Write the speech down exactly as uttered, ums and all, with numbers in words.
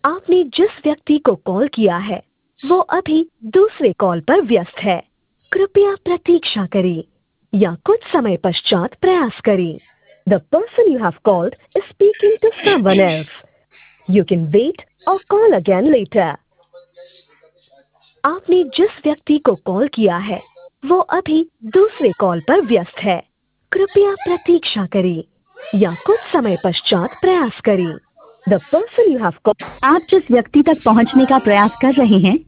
आपने जिस व्यक्ति को कॉल किया है वो अभी दूसरे कॉल पर व्यस्त है। कृपया प्रतीक्षा करें या कुछ समय पश्चात प्रयास करें। The person you have called is speaking to someone else. You can wait or call again later. आपने जिस व्यक्ति को कॉल किया है वो अभी दूसरे कॉल पर व्यस्त है। कृपया प्रतीक्षा करें या कुछ समय पश्चात प्रयास करें। The person you have called. आप जिस व्यक्ति तक पहुंचने का प्रयास कर रहे हैं